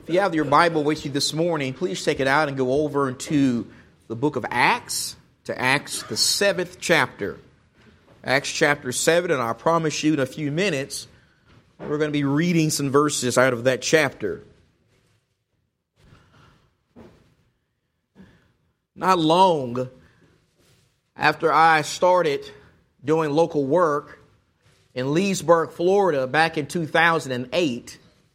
If you have your Bible with you this morning, please take it out and go over into the book of Acts, to Acts, the 7th chapter. Acts chapter 7, and I promise you in a few minutes, we're going to be reading some verses out of that chapter. Not long after I started doing local work in Leesburg, Florida, back in 2008,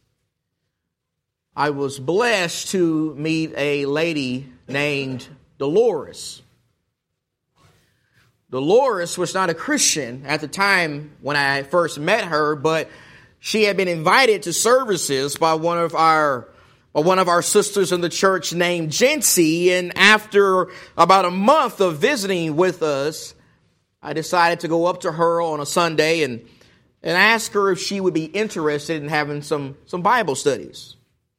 I was blessed to meet a lady named Dolores. Dolores was not a Christian at the time when I first met her, but she had been invited to services by one of our sisters in the church named Jency, and after about a month of visiting with us, I decided to go up to her on a Sunday and ask her if she would be interested in having some Bible studies.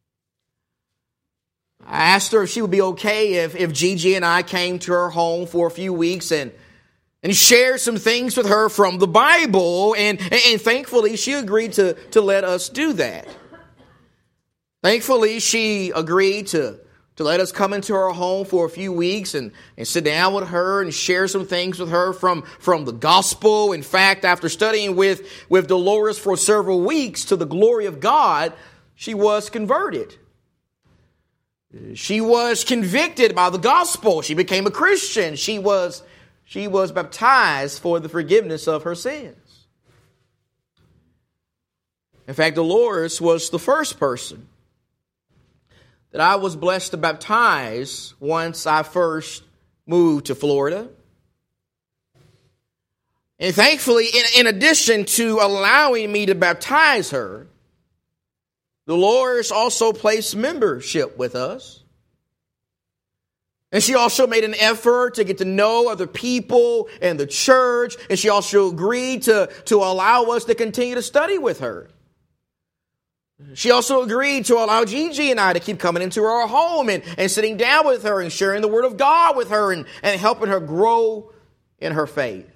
I asked her if she would be okay if Gigi and I came to her home for a few weeks and shared some things with her from the Bible, and thankfully she agreed to let us do that. Thankfully, she agreed to let us come into her home for a few weeks and sit down with her and share some things with her from the gospel. In fact, after studying with Dolores for several weeks, to the glory of God, she was converted. She was convicted by the gospel. She became a Christian. She was baptized for the forgiveness of her sins. In fact, Dolores was the first person that I was blessed to baptize once I first moved to Florida. And thankfully, in addition to allowing me to baptize her, Dolores also placed membership with us. And she also made an effort to get to know other people in the church. And she also agreed to allow us to continue to study with her. She also agreed to allow Gigi and I to keep coming into our home and sitting down with her and sharing the Word of God with her and helping her grow in her faith.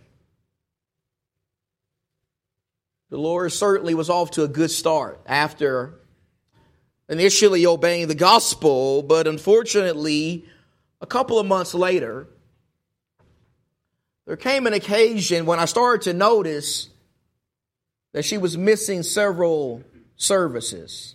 Dolores certainly was off to a good start after initially obeying the gospel, but unfortunately, a couple of months later, there came an occasion when I started to notice that she was missing several services.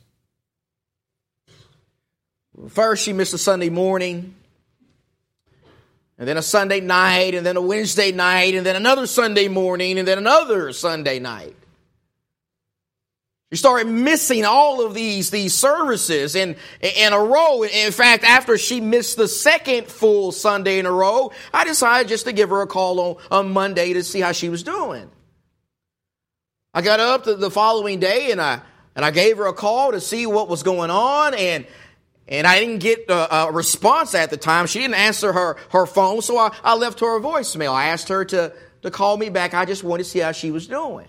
First, she missed a Sunday morning, and then a Sunday night, and then a Wednesday night, and then another Sunday morning, and then another Sunday night. She started missing all of these services in a row. In fact, after she missed the second full Sunday in a row, I decided just to give her a call on Monday to see how she was doing. I got up the following day and I gave her a call to see what was going on, and I didn't get a response at the time. She didn't answer her phone, so I left her a voicemail. I asked her to call me back. I just wanted to see how she was doing.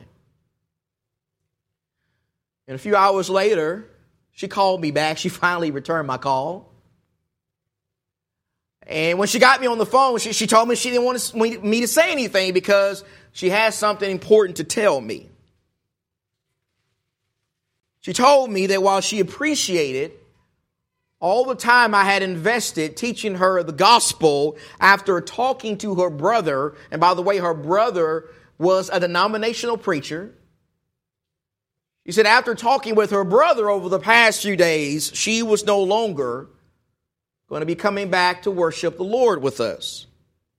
And a few hours later, she called me back. She finally returned my call. And when she got me on the phone, she told me she didn't want me to say anything because she had something important to tell me. She told me that while she appreciated all the time I had invested teaching her the gospel after talking to her brother, and by the way, her brother was a denominational preacher. She said after talking with her brother over the past few days, she was no longer going to be coming back to worship the Lord with us.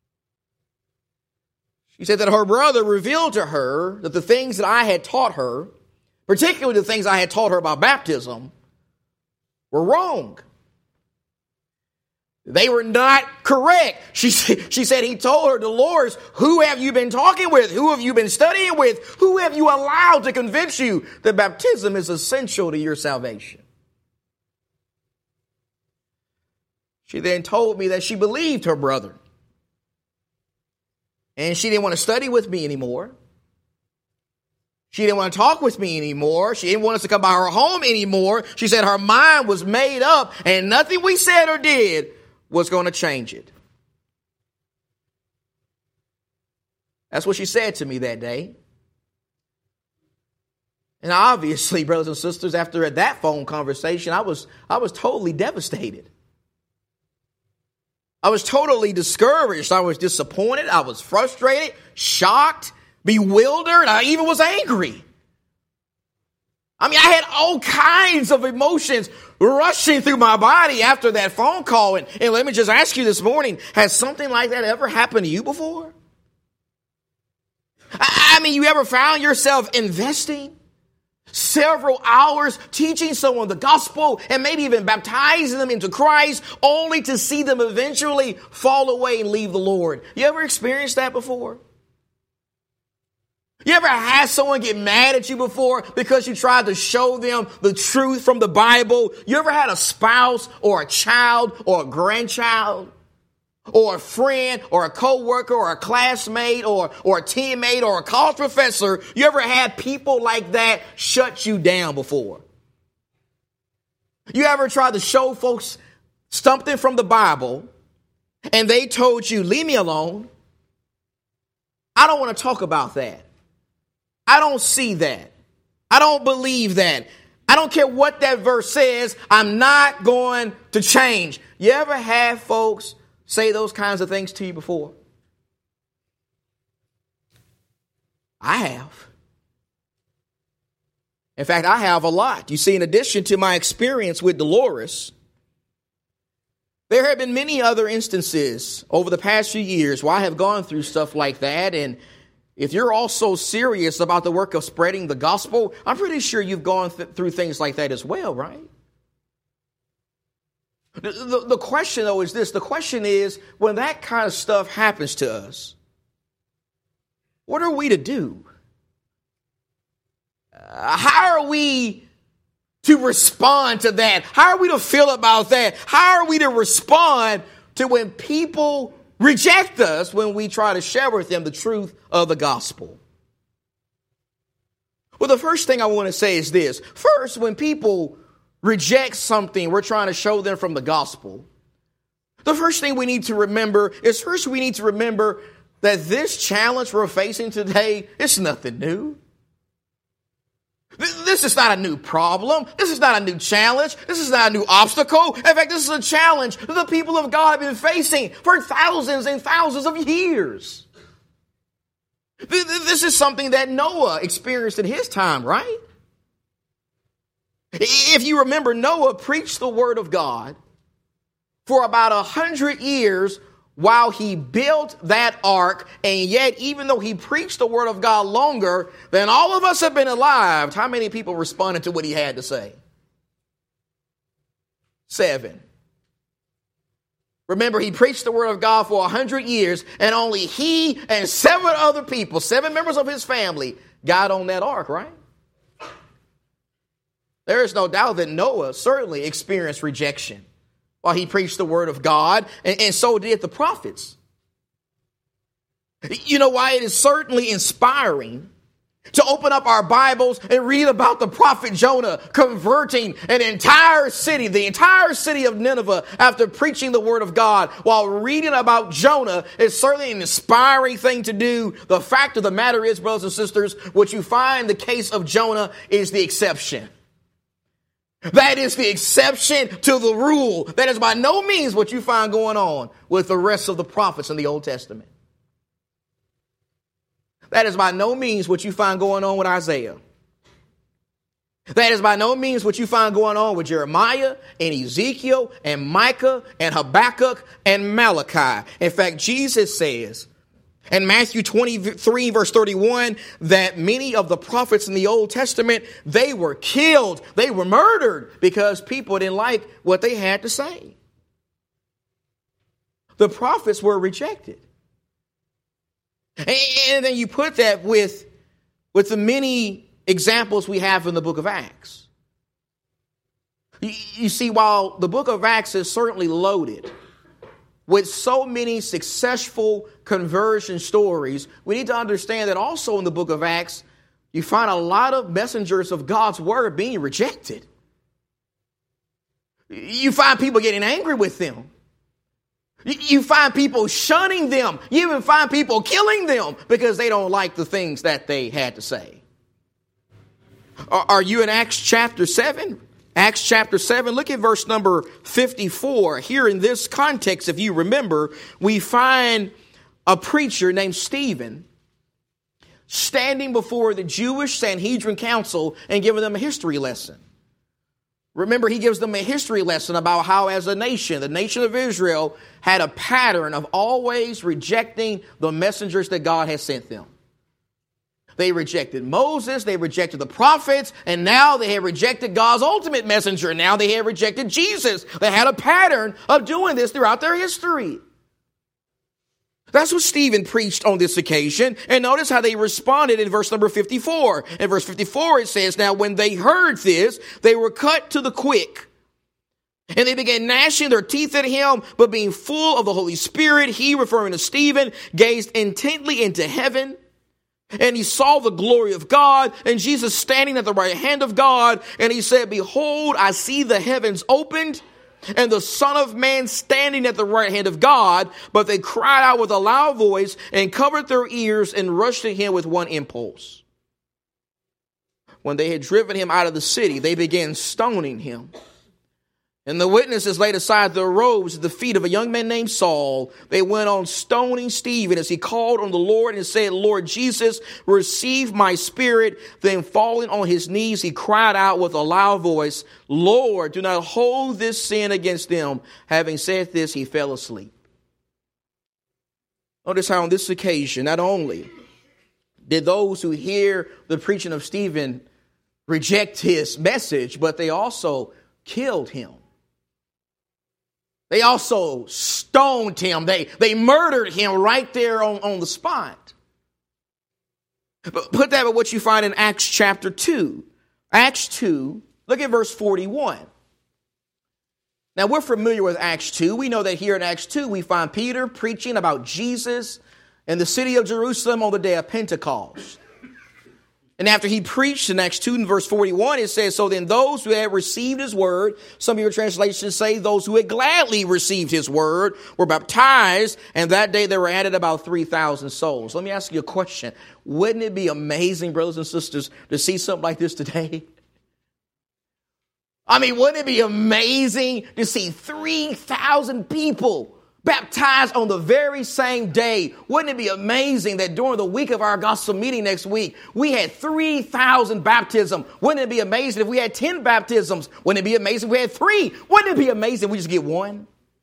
She said that her brother revealed to her that the things that I had taught her, particularly the things I had taught her about baptism, were wrong. They were not correct. She said he told her, Dolores, who have you been talking with? Who have you been studying with? Who have you allowed to convince you that baptism is essential to your salvation? She then told me that she believed her brother. And she didn't want to study with me anymore. She didn't want to talk with me anymore. She didn't want us to come by her home anymore. She said her mind was made up and nothing we said or did was going to change it. That's what she said to me that day. And obviously, brothers and sisters, after that phone conversation, I was totally devastated. I was totally discouraged. I was disappointed. I was frustrated, shocked, bewildered. I even was angry. I mean, I had all kinds of emotions rushing through my body after that phone call. And let me just ask you this morning, has something like that ever happened to you before? I mean, you ever found yourself investing several hours teaching someone the gospel and maybe even baptizing them into Christ only to see them eventually fall away and leave the Lord? You ever experienced that before? You ever had someone get mad at you before because you tried to show them the truth from the Bible? You ever had a spouse or a child or a grandchild or a friend or a coworker or a classmate or a teammate or a college professor? You ever had people like that shut you down before? You ever tried to show folks something from the Bible and they told you, leave me alone? I don't want to talk about that. I don't see that. I don't believe that. I don't care what that verse says. I'm not going to change. You ever had folks say those kinds of things to you before? I have. In fact, I have a lot. You see, in addition to my experience with Dolores, there have been many other instances over the past few years where I have gone through stuff like that. And if you're also serious about the work of spreading the gospel, I'm pretty sure you've gone through things like that as well, right? The question, though, is this. The question is, when that kind of stuff happens to us, what are we to do? How are we to respond to that? How are we to feel about that? How are we to respond to when people reject us when we try to share with them the truth of the gospel? Well, the first thing I want to say is this. First, when people reject something we're trying to show them from the gospel, the first thing we need to remember is that this challenge we're facing today is nothing new. This is not a new problem. This is not a new challenge. This is not a new obstacle. In fact, this is a challenge that the people of God have been facing for thousands and thousands of years. This is something that Noah experienced in his time, right? If you remember, Noah preached the word of God for about 100 years while he built that ark, and yet even though he preached the word of God longer than all of us have been alive, how many people responded to what he had to say? 7. Remember, he preached the word of God for 100 years, and only he and 7 other people, 7 members of his family, got on that ark, right? There is no doubt that Noah certainly experienced rejection while he preached the word of God, and so did the prophets. You know why it is certainly inspiring to open up our Bibles and read about the prophet Jonah converting an entire city, the entire city of Nineveh, after preaching the word of God. While reading about Jonah is certainly an inspiring thing to do. The fact of the matter is, brothers and sisters, what you find in the case of Jonah is the exception. That is the exception to the rule. That is by no means what you find going on with the rest of the prophets in the Old Testament. That is by no means what you find going on with Isaiah. That is by no means what you find going on with Jeremiah and Ezekiel and Micah and Habakkuk and Malachi. In fact, Jesus says in Matthew 23, verse 31, that many of the prophets in the Old Testament, they were killed, they were murdered because people didn't like what they had to say. The prophets were rejected. And then you put that with the many examples we have in the book of Acts. You see, while the book of Acts is certainly loaded with so many successful conversion stories, we need to understand that also in the book of Acts, you find a lot of messengers of God's word being rejected. You find people getting angry with them. You find people shunning them. You even find people killing them because they don't like the things that they had to say. Are you in Acts chapter 7? Acts chapter 7, look at verse number 54. Here in this context, if you remember, we find a preacher named Stephen standing before the Jewish Sanhedrin Council and giving them a history lesson. Remember, he gives them a history lesson about how as a nation, the nation of Israel had a pattern of always rejecting the messengers that God has sent them. They rejected Moses, they rejected the prophets, and now they have rejected God's ultimate messenger. Now they have rejected Jesus. They had a pattern of doing this throughout their history. That's what Stephen preached on this occasion. And notice how they responded in verse number 54. In verse 54 it says, now when they heard this, they were cut to the quick. And they began gnashing their teeth at him, but being full of the Holy Spirit, he, referring to Stephen, gazed intently into heaven. And he saw the glory of God and Jesus standing at the right hand of God. And he said, behold, I see the heavens opened and the Son of Man standing at the right hand of God. But they cried out with a loud voice and covered their ears and rushed at him with one impulse. When they had driven him out of the city, they began stoning him. And the witnesses laid aside their robes at the feet of a young man named Saul. They went on stoning Stephen as he called on the Lord and said, Lord Jesus, receive my spirit. Then falling on his knees, he cried out with a loud voice, Lord, do not hold this sin against them. Having said this, he fell asleep. Notice how on this occasion, not only did those who hear the preaching of Stephen reject his message, but they also killed him. They also stoned him. They murdered him right there on the spot. But put that with what you find in Acts chapter 2. Acts 2, look at verse 41. Now we're familiar with Acts 2. We know that here in Acts 2 we find Peter preaching about Jesus in the city of Jerusalem on the day of Pentecost. And after he preached in Acts 2 in verse 41, it says, so then those who had received his word, some of your translations say those who had gladly received his word were baptized. And that day there were added about 3,000 souls. Let me ask you a question. Wouldn't it be amazing, brothers and sisters, to see something like this today? I mean, wouldn't it be amazing to see 3,000 people baptized on the very same day? Wouldn't it be amazing that during the week of our gospel meeting next week, we had 3,000 baptisms? Wouldn't it be amazing if we had 10 baptisms? Wouldn't it be amazing if we had 3? Wouldn't it be amazing if we just get 1?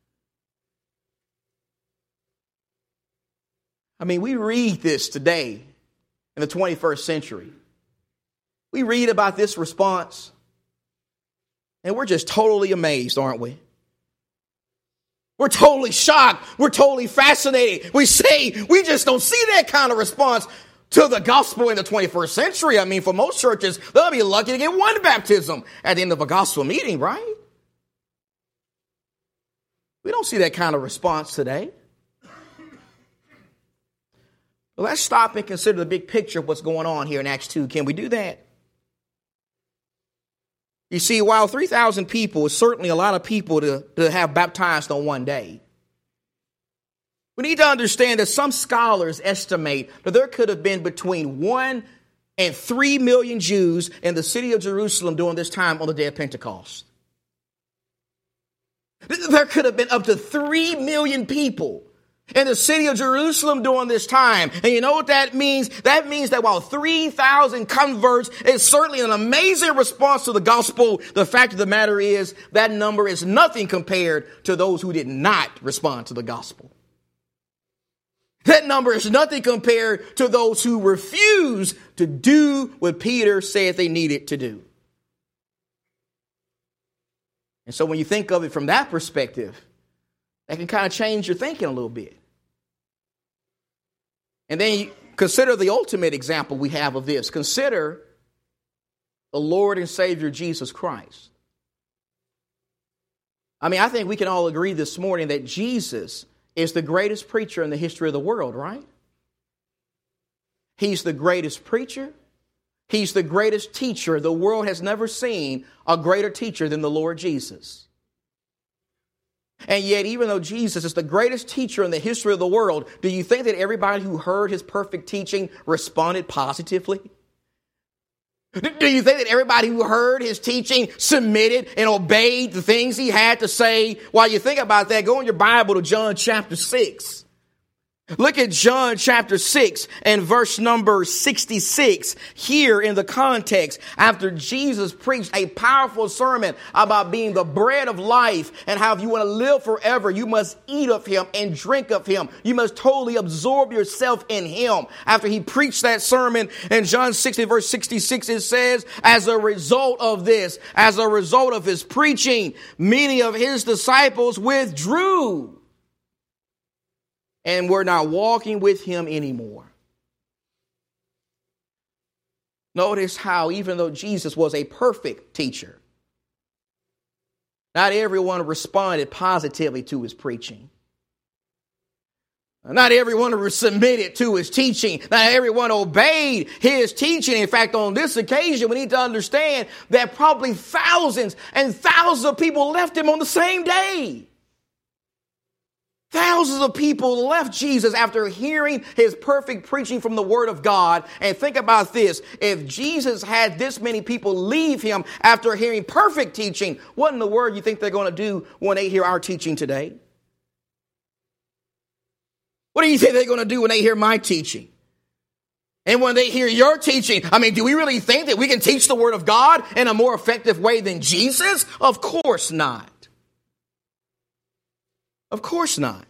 I mean, we read this today in the 21st century. We read about this response, and we're just totally amazed, aren't we? We're totally shocked. We're totally fascinated. We say we just don't see that kind of response to the gospel in the 21st century. I mean, for most churches, they'll be lucky to get 1 baptism at the end of a gospel meeting, right? We don't see that kind of response today. Well, let's stop and consider the big picture of what's going on here in Acts 2. Can we do that? You see, while 3,000 people is certainly a lot of people to have baptized on one day, we need to understand that some scholars estimate that there could have been between 1 and 3 million Jews in the city of Jerusalem during this time on the day of Pentecost. There could have been up to 3 million people in the city of Jerusalem during this time. And you know what that means? That means that while 3,000 converts is certainly an amazing response to the gospel, the fact of the matter is that number is nothing compared to those who did not respond to the gospel. That number is nothing compared to those who refuse to do what Peter said they needed to do. And so when you think of it from that perspective, that can kind of change your thinking a little bit. And then you consider the ultimate example we have of this. Consider the Lord and Savior Jesus Christ. I mean, I think we can all agree this morning that Jesus is the greatest preacher in the history of the world, right? He's the greatest preacher. He's the greatest teacher. The world has never seen a greater teacher than the Lord Jesus. And yet, even though Jesus is the greatest teacher in the history of the world, do you think that everybody who heard his perfect teaching responded positively? Do you think that everybody who heard his teaching submitted and obeyed the things he had to say? While you think about that, go in your Bible to John chapter 6. Look at John chapter 6 and verse number 66 here in the context after Jesus preached a powerful sermon about being the bread of life and how if you want to live forever, you must eat of him and drink of him. You must totally absorb yourself in him. After he preached that sermon in John 6 and verse 66, it says, as a result of this, as a result of his preaching, many of his disciples withdrew and we're not walking with him anymore. Notice how even though Jesus was a perfect teacher, not everyone responded positively to his preaching. Not everyone submitted to his teaching. Not everyone obeyed his teaching. In fact, on this occasion, we need to understand that probably thousands and thousands of people left him on the same day. Thousands of people left Jesus after hearing his perfect preaching from the Word of God. And think about this. If Jesus had this many people leave him after hearing perfect teaching, what in the world do you think they're going to do when they hear our teaching today? What do you think they're going to do when they hear my teaching? And when they hear your teaching, do we really think that we can teach the Word of God in a more effective way than Jesus? Of course not. Of course not.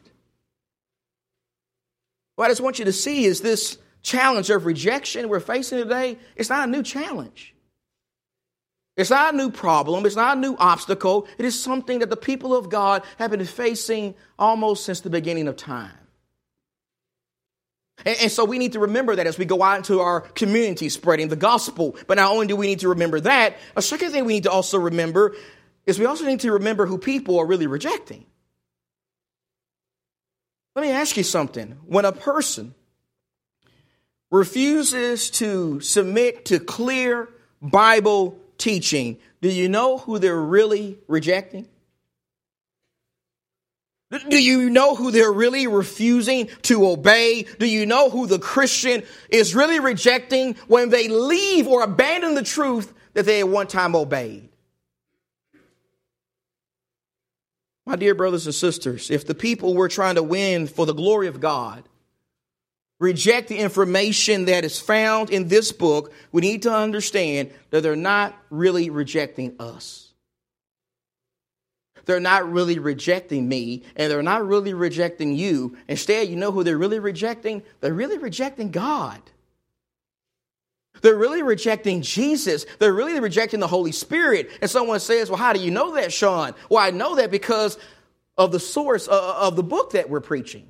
What I just want you to see is this challenge of rejection we're facing today. It's not a new challenge. It's not a new problem. It's not a new obstacle. It is something that the people of God have been facing almost since the beginning of time. And so we need to remember that as we go out into our community spreading the gospel. But not only do we need to remember that, a second thing we need to also remember is we also need to remember who people are really rejecting. Let me ask you something. When a person refuses to submit to clear Bible teaching, do you know who they're really rejecting? Do you know who they're really refusing to obey? Do you know who the Christian is really rejecting when they leave or abandon the truth that they at one time obeyed? My dear brothers and sisters, if the people we're trying to win for the glory of God reject the information that is found in this book, we need to understand that they're not really rejecting us. They're not really rejecting me, and they're not really rejecting you. Instead, you know who they're really rejecting? They're really rejecting God. They're really rejecting Jesus. They're really rejecting the Holy Spirit. And someone says, well, how do you know that, Sean? Well, I know that because of the source of the book that we're preaching.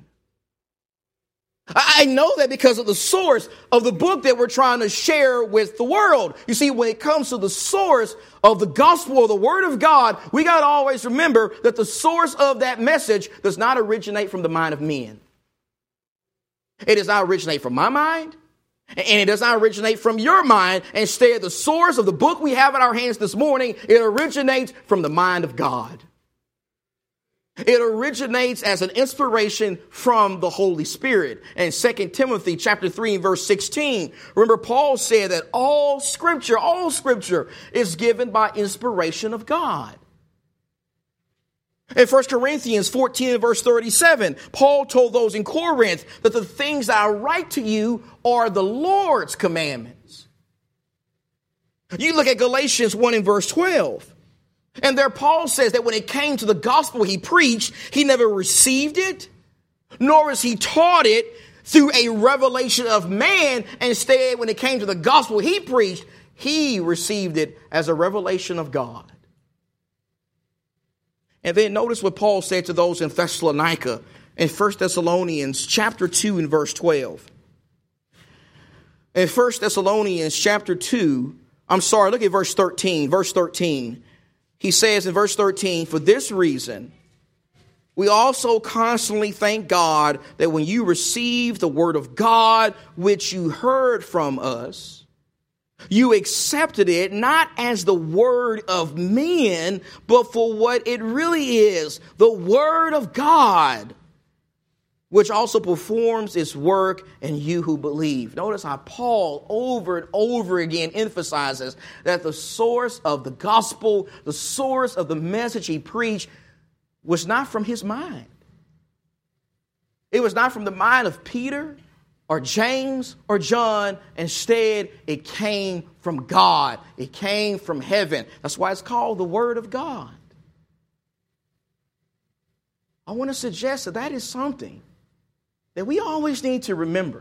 I know that because of the source of the book that we're trying to share with the world. You see, when it comes to the source of the gospel or the word of God, we got to always remember that the source of that message does not originate from the mind of men. It does not originate from my mind. And it does not originate from your mind. Instead, the source of the book we have in our hands this morning, it originates from the mind of God. It originates as an inspiration from the Holy Spirit. And 2 Timothy chapter 3 and verse 16, remember Paul said that all scripture is given by inspiration of God. In 1 Corinthians 14 and verse 37, Paul told those in Corinth that the things that I write to you are the Lord's commandments. You look at Galatians 1 and verse 12. And there Paul says that when it came to the gospel he preached, he never received it, nor is he taught it through a revelation of man. Instead, when it came to the gospel he preached, he received it as a revelation of God. And then notice what Paul said to those in Thessalonica in 1 Thessalonians chapter 2 and verse 12. In 1 Thessalonians chapter 2, look at verse 13. Verse 13, he says in verse 13, for this reason, we also constantly thank God that when you received the word of God, which you heard from us, you accepted it not as the word of men, but for what it really is, the word of God, which also performs its work in you who believe. Notice how Paul over and over again emphasizes that the source of the gospel, the source of the message he preached, was not from his mind. It was not from the mind of Peter or James or John. Instead, it came from God. It came from heaven. That's why it's called the Word of God. I want to suggest that that is something that we always need to remember.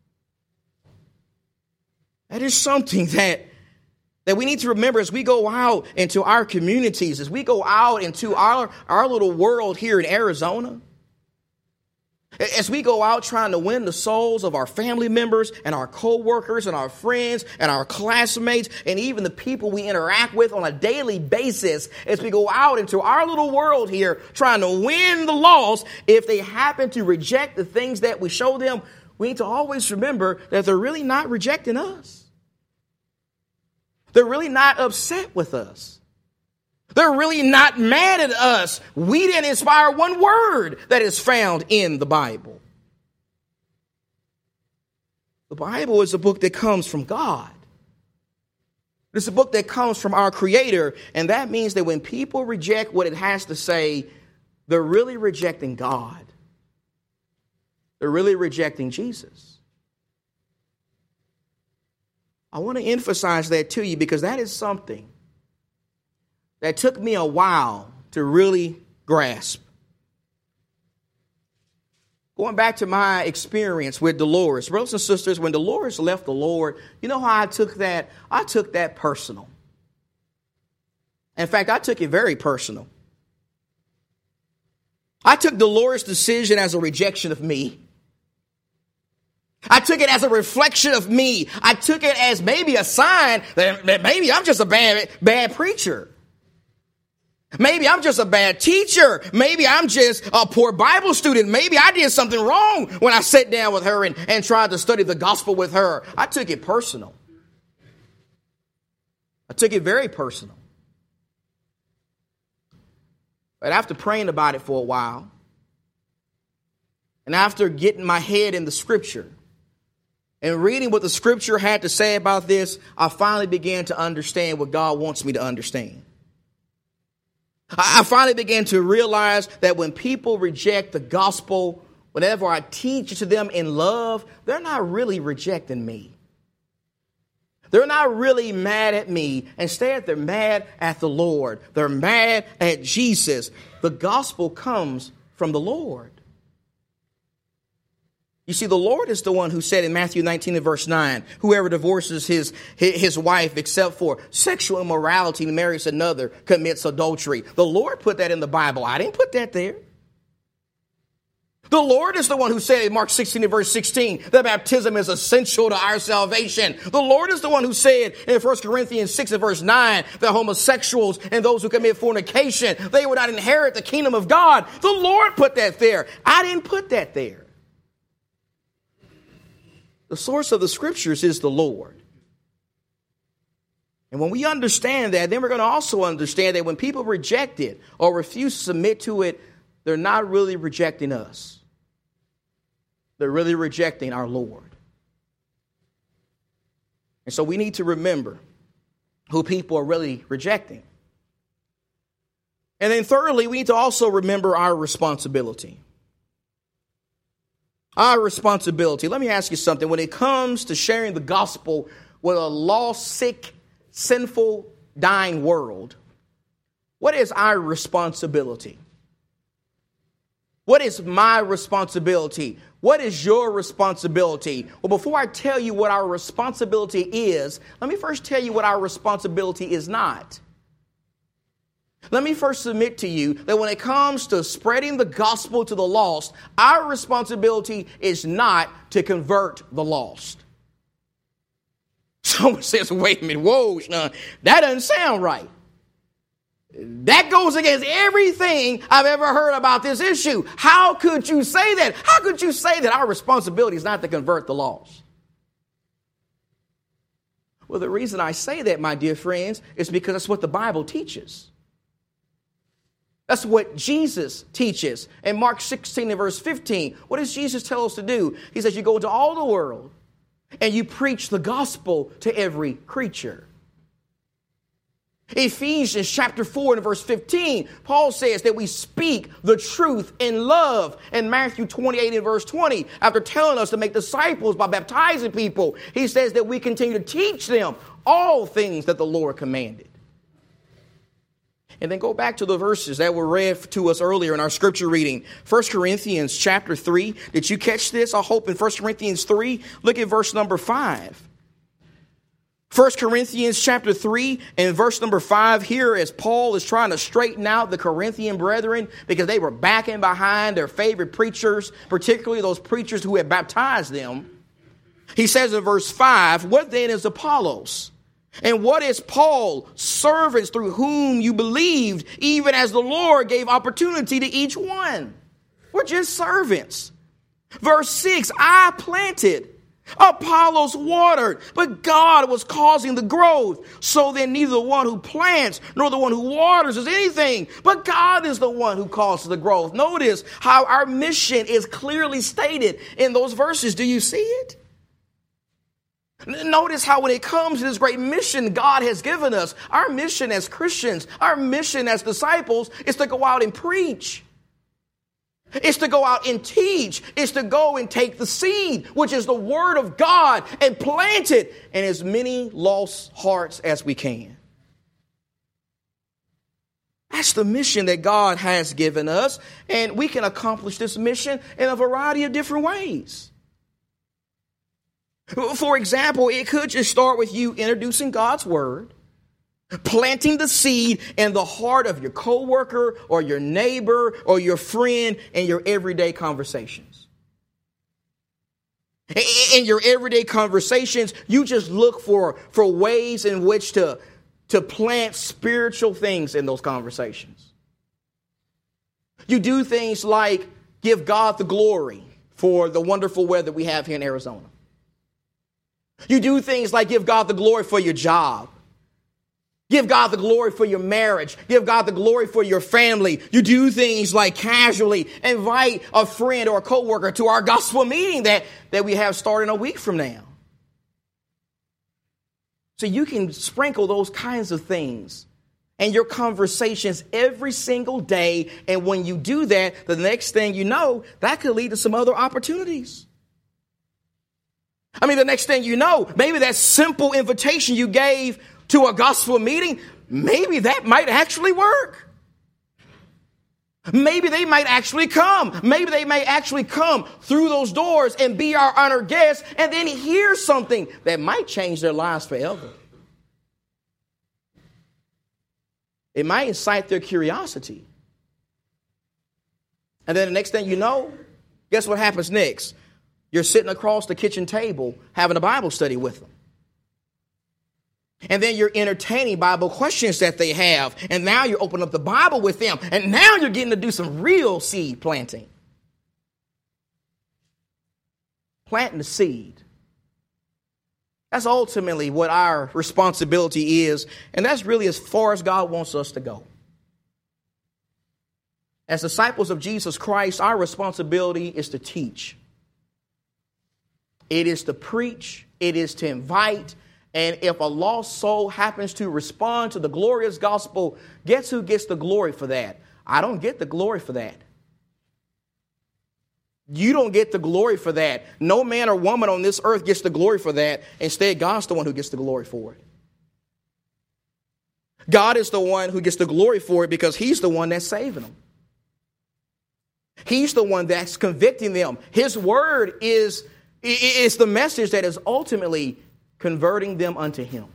That is something that we need to remember as we go out into our communities, as we go out into our little world here in Arizona, as we go out trying to win the souls of our family members and our co-workers and our friends and our classmates and even the people we interact with on a daily basis, as we go out into our little world here trying to win the lost, if they happen to reject the things that we show them, we need to always remember that they're really not rejecting us. They're really not upset with us. They're really not mad at us. We didn't inspire one word that is found in the Bible. The Bible is a book that comes from God. It's a book that comes from our Creator. And that means that when people reject what it has to say, they're really rejecting God. They're really rejecting Jesus. I want to emphasize that to you because that is something that took me a while to really grasp. Going back to my experience with Dolores, brothers and sisters, when Dolores left the Lord, you know how I took that? I took that personal. In fact, I took it very personal. I took Dolores' decision as a rejection of me. I took it as a reflection of me. I took it as maybe a sign that maybe I'm just a bad preacher. Maybe I'm just a bad teacher. Maybe I'm just a poor Bible student. Maybe I did something wrong when I sat down with her and tried to study the gospel with her. I took it personal. I took it very personal. But after praying about it for a while, and after getting my head in the scripture and reading what the scripture had to say about this, I finally began to understand what God wants me to understand. I finally began to realize that when people reject the gospel, whenever I teach it to them in love, they're not really rejecting me. They're not really mad at me. Instead, they're mad at the Lord. They're mad at Jesus. The gospel comes from the Lord. You see, the Lord is the one who said in Matthew 19 and verse 9, whoever divorces his wife except for sexual immorality and marries another commits adultery. The Lord put that in the Bible. I didn't put that there. The Lord is the one who said in Mark 16 and verse 16 that baptism is essential to our salvation. The Lord is the one who said in 1 Corinthians 6 and verse 9 that homosexuals and those who commit fornication, they will not inherit the kingdom of God. The Lord put that there. I didn't put that there. The source of the scriptures is the Lord. And when we understand that, then we're going to also understand that when people reject it or refuse to submit to it, they're not really rejecting us. They're really rejecting our Lord. And so we need to remember who people are really rejecting. And then thirdly, we need to also remember our responsibility. Our responsibility. Let me ask you something. When it comes to sharing the gospel with a lost, sick, sinful, dying world, what is our responsibility? What is my responsibility? What is your responsibility? Well, before I tell you what our responsibility is, let me first tell you what our responsibility is not. Let me first submit to you that when it comes to spreading the gospel to the lost, our responsibility is not to convert the lost. Someone says, wait a minute, whoa, Sean, that doesn't sound right. That goes against everything I've ever heard about this issue. How could you say that? How could you say that our responsibility is not to convert the lost? Well, the reason I say that, my dear friends, is because that's what the Bible teaches. That's what Jesus teaches. In Mark 16 and verse 15, what does Jesus tell us to do? He says, you go into all the world and you preach the gospel to every creature. Ephesians chapter 4 and verse 15, Paul says that we speak the truth in love. In Matthew 28 and verse 20, after telling us to make disciples by baptizing people, he says that we continue to teach them all things that the Lord commanded. And then go back to the verses that were read to us earlier in our scripture reading. 1 Corinthians chapter 3. Did you catch this? I hope in 1 Corinthians 3. Look at verse number 5. 1 Corinthians chapter 3 and verse number 5 here, as Paul is trying to straighten out the Corinthian brethren because they were backing behind their favorite preachers, particularly those preachers who had baptized them. He says in verse 5, what then is Apollos? And what is Paul? Servants through whom you believed, even as the Lord gave opportunity to each one. We're just servants. Verse 6, I planted, Apollos watered, but God was causing the growth. So then neither the one who plants nor the one who waters is anything, but God is the one who causes the growth. Notice how our mission is clearly stated in those verses. Do you see it? Notice how when it comes to this great mission God has given us, our mission as Christians, our mission as disciples is to go out and preach. It's to go out and teach. It's to go and take the seed, which is the word of God, and plant it in as many lost hearts as we can. That's the mission that God has given us, and we can accomplish this mission in a variety of different ways. For example, it could just start with you introducing God's word, planting the seed in the heart of your coworker or your neighbor or your friend in your everyday conversations. In your everyday conversations, you just look for ways in which to plant spiritual things in those conversations. You do things like give God the glory for the wonderful weather we have here in Arizona. You do things like give God the glory for your job. Give God the glory for your marriage. Give God the glory for your family. You do things like casually invite a friend or a coworker to our gospel meeting that we have starting a week from now. So you can sprinkle those kinds of things in your conversations every single day. And when you do that, the next thing you know, that could lead to some other opportunities. I mean, the next thing you know, maybe that simple invitation you gave to a gospel meeting, maybe that might actually work. Maybe they might actually come. Maybe they may actually come through those doors and be our honored guests and then hear something that might change their lives forever. It might incite their curiosity. And then the next thing you know, guess what happens next? You're sitting across the kitchen table having a Bible study with them. And then you're entertaining Bible questions that they have. And now you open up the Bible with them. And now you're getting to do some real seed planting. Planting the seed. That's ultimately what our responsibility is. And that's really as far as God wants us to go. As disciples of Jesus Christ, our responsibility is to teach. It is to preach. It is to invite. And if a lost soul happens to respond to the glorious gospel, guess who gets the glory for that? I don't get the glory for that. You don't get the glory for that. No man or woman on this earth gets the glory for that. Instead, God's the one who gets the glory for it. God is the one who gets the glory for it because he's the one that's saving them. He's the one that's convicting them. His word is the message that is ultimately converting them unto him.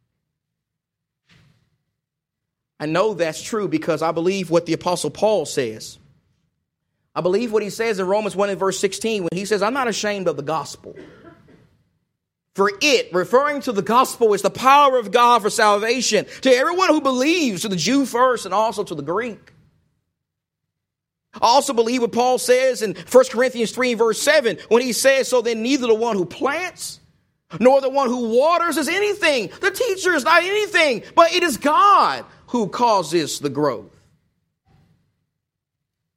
I know that's true because I believe what the Apostle Paul says. I believe what he says in Romans 1 and verse 16 when he says, I'm not ashamed of the gospel. For it, referring to the gospel, is the power of God for salvation to everyone who believes, to the Jew first and also to the Greek. I also believe what Paul says in 1 Corinthians 3 verse 7 when he says, so then neither the one who plants nor the one who waters is anything. The teacher is not anything, but it is God who causes the growth.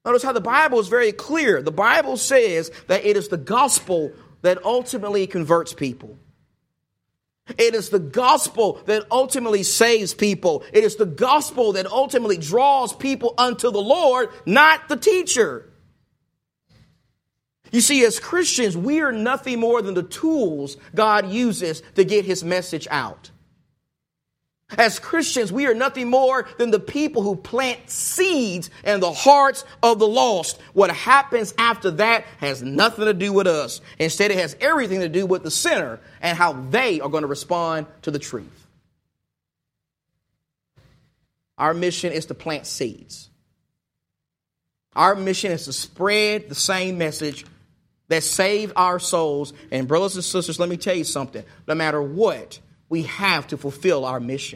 Notice how the Bible is very clear. The Bible says that it is the gospel that ultimately converts people. It is the gospel that ultimately saves people. It is the gospel that ultimately draws people unto the Lord, not the teacher. You see, as Christians, we are nothing more than the tools God uses to get his message out. As Christians, we are nothing more than the people who plant seeds in the hearts of the lost. What happens after that has nothing to do with us. Instead, it has everything to do with the sinner and how they are going to respond to the truth. Our mission is to plant seeds. Our mission is to spread the same message that saved our souls. And brothers and sisters, let me tell you something. No matter what, we have to fulfill our mission.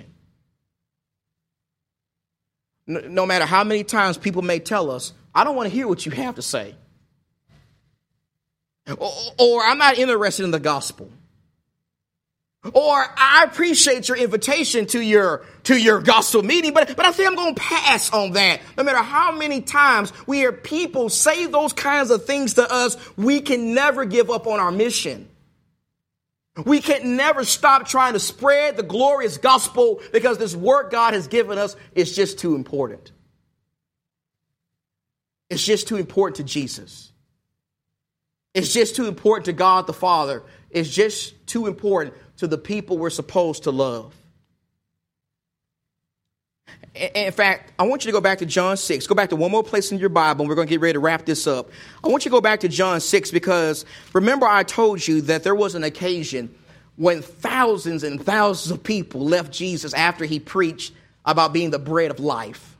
No matter how many times people may tell us, I don't want to hear what you have to say. Or I'm not interested in the gospel. Or I appreciate your invitation to your gospel meeting, but I think I'm going to pass on that. No matter how many times we hear people say those kinds of things to us, we can never give up on our mission. We can never stop trying to spread the glorious gospel because this work God has given us is just too important. It's just too important to Jesus. It's just too important to God the Father. It's just too important to the people we're supposed to love. In fact, I want you to go back to John 6. Go back to one more place in your Bible, and we're going to get ready to wrap this up. I want you to go back to John 6 because remember I told you that there was an occasion when thousands and thousands of people left Jesus after he preached about being the bread of life.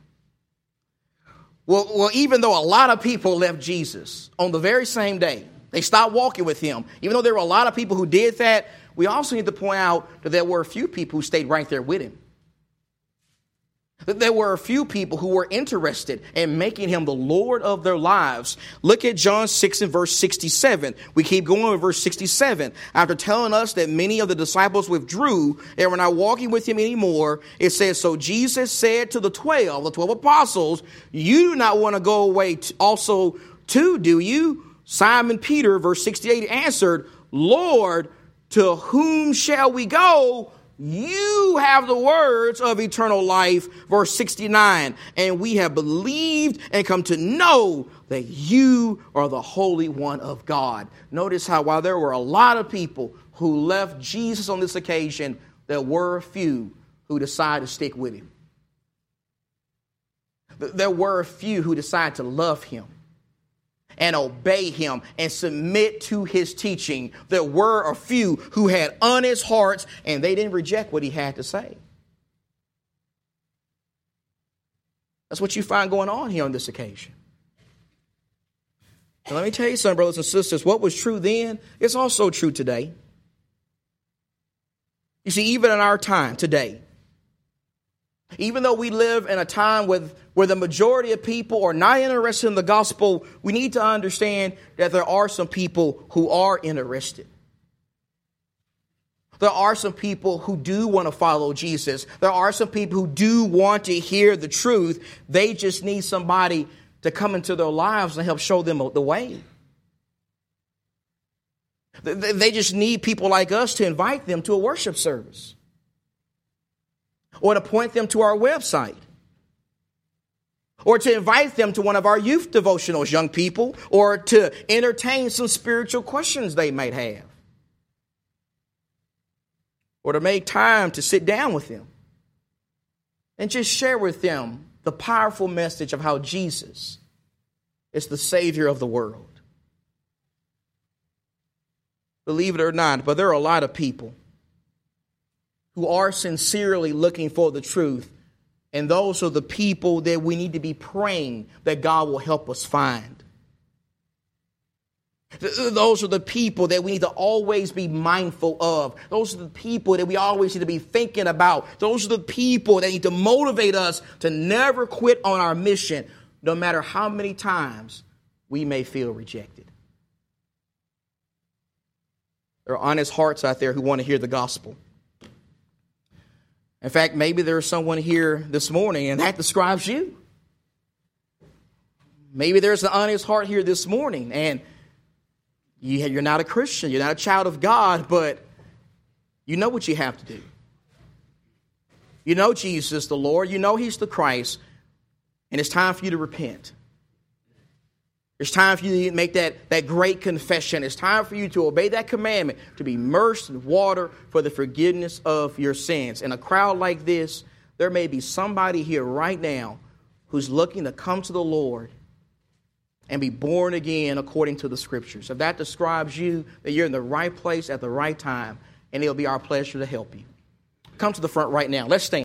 Well, even though a lot of people left Jesus on the very same day, they stopped walking with him. Even though there were a lot of people who did that, we also need to point out that there were a few people who stayed right there with him. There were a few people who were interested in making him the Lord of their lives. Look at John 6 and verse 67. We keep going with verse 67. After telling us that many of the disciples withdrew and were not walking with him anymore, it says, so Jesus said to the 12 apostles, you do not want to go away also too, do you? Simon Peter, verse 68, answered, Lord, to whom shall we go? You have the words of eternal life, verse 69, and we have believed and come to know that you are the Holy One of God. Notice how while there were a lot of people who left Jesus on this occasion, there were a few who decided to stick with him. There were a few who decided to love him and obey him and submit to his teaching. There were a few who had honest hearts and they didn't reject what he had to say. That's what you find going on here on this occasion. And let me tell you something, brothers and sisters, what was true then is also true today. You see, even in our time today, even though we live in a time where the majority of people are not interested in the gospel, we need to understand that there are some people who are interested. There are some people who do want to follow Jesus. There are some people who do want to hear the truth. They just need somebody to come into their lives and help show them the way. They just need people like us to invite them to a worship service, or to point them to our website, or to invite them to one of our youth devotionals, young people, or to entertain some spiritual questions they might have, or to make time to sit down with them and just share with them the powerful message of how Jesus is the Savior of the world. Believe it or not, but there are a lot of people who are sincerely looking for the truth. And those are the people that we need to be praying that God will help us find. Those are the people that we need to always be mindful of. Those are the people that we always need to be thinking about. Those are the people that need to motivate us to never quit on our mission, no matter how many times we may feel rejected. There are honest hearts out there who want to hear the gospel. In fact, maybe there's someone here this morning and that describes you. Maybe there's an honest heart here this morning, and you're not a Christian, you're not a child of God, but you know what you have to do. You know Jesus is the Lord, you know He's the Christ, and it's time for you to repent. It's time for you to make that great confession. It's time for you to obey that commandment, to be immersed in water for the forgiveness of your sins. In a crowd like this, there may be somebody here right now who's looking to come to the Lord and be born again according to the Scriptures. If that describes you, that you're in the right place at the right time, and it'll be our pleasure to help you. Come to the front right now. Let's stand.